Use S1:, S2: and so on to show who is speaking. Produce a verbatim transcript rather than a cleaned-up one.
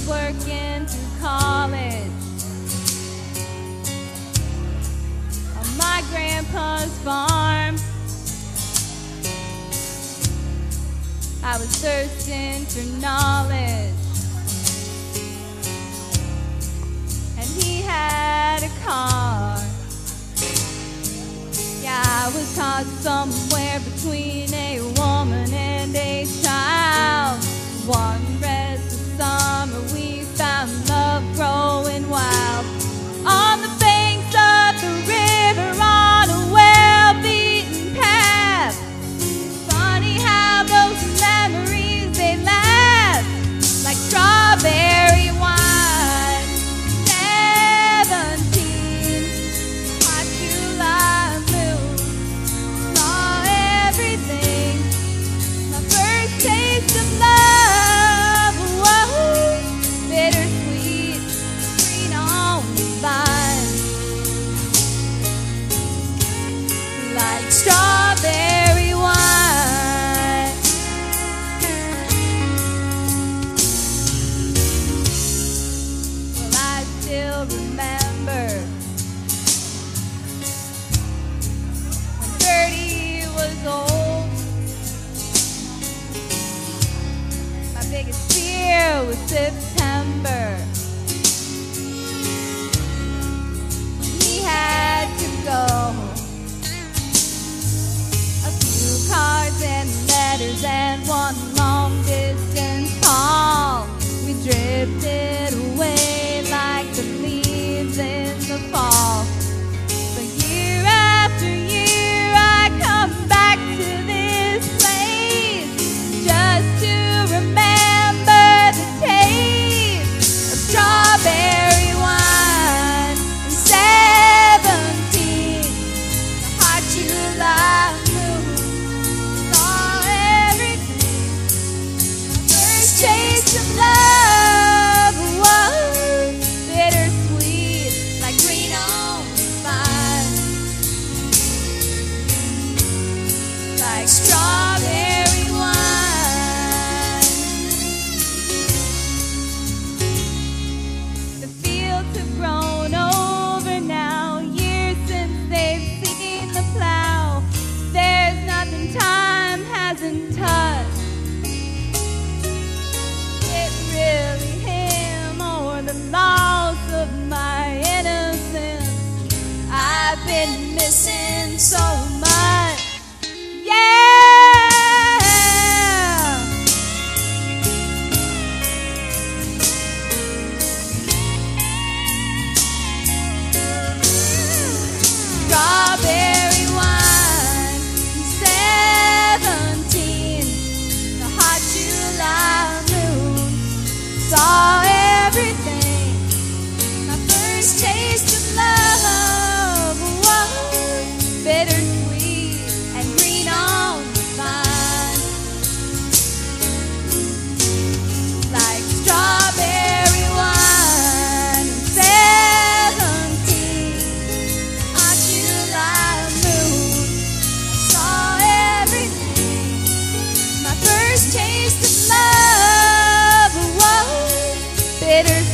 S1: working through college on my grandpa's farm. I was thirsting for knowledge, and he had a car. Yeah, I was caught somewhere between a woman and a child. One rest of summer we found love growing wild on the banks of the river on a well-beaten path. Funny how those memories, they last like strawberry wine. Seventeen, hot July moon, saw everything. My first taste of love, whoa, bittersweet, green on the vine, like strawberry wine. Well, I still remember when Bertie was old. My biggest fear was September. He had to go. A few cards and letters and one long distance call. We drifted away like the leaves in the fall. But year after year I come back to this place just to remember the taste of strawberry wine. And seventeen, the hot July moon, saw everything. My first taste of love was bittersweet, like green on the vine, like strawberry wine. The fields have grown over now, years since they've seen the plow. There's nothing time hasn't touched. It really him or the loss of my innocence. I've been missing so much. Yeah. Strawberry wine, seventeen, the hot July moon, saw everything. My first taste of love was bittersweet and green on the vine, like strawberry wine. Seventeen, hot July moon, saw everything. My first taste of love was bittersweet